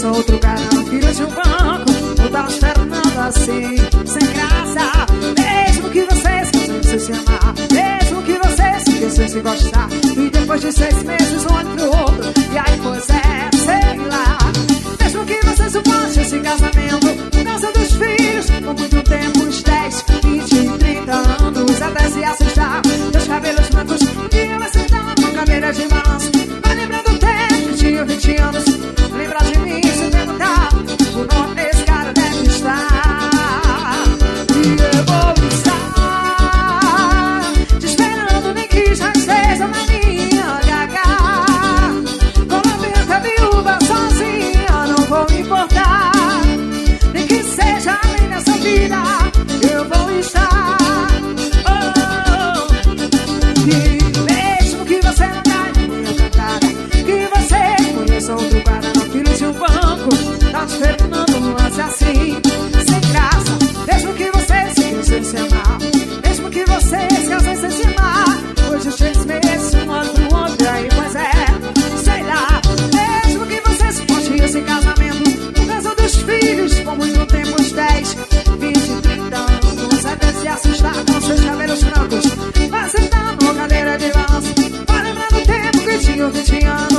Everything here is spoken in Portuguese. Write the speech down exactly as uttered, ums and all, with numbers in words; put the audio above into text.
conheça outro cara na fila de um banco, ou tá esperando assim, sem graça. Mesmo que você esquecesse se amar, mesmo que você esquecesse se gostar, e depois de seis meses um olho pro outro, e aí pois é, sei lá. Mesmo que você suporte esse casamento por causa dos filhos, por muito tempo, uns dez, vinte, trinta anos, até se assustar. Teus cabelos brancos, um dia vai sentar numa cadeira de balanço, vai lembrar do tempo que tinha vinte anos, lembrar de mim e se perguntar por onde esse cara deve estar. E eu vou estar te esperando, nem que já esteja na minha gaga, com a branca viúva sozinha, não vou me importar. Nem que seja além dessa vida, eu vou estar. Oh, e mesmo que você não caia na minha cantada, que você conheça outro cara na fila de um banco, tá te esperando um lance assim, sem graça. Mesmo que você se esquecesse se amar, mesmo que você se esquecesse se amar, hoje os três meses, um ano pro outro, aí pois é, sei lá. Mesmo que você suporte esse casamento por causa dos filhos, por muito tempo, uns dez, vinte, trinta anos, até se assustar com seus cabelos brancos, vai sentar numa cadeira de balanço, vai lembrar do tempo que tinha vinte anos,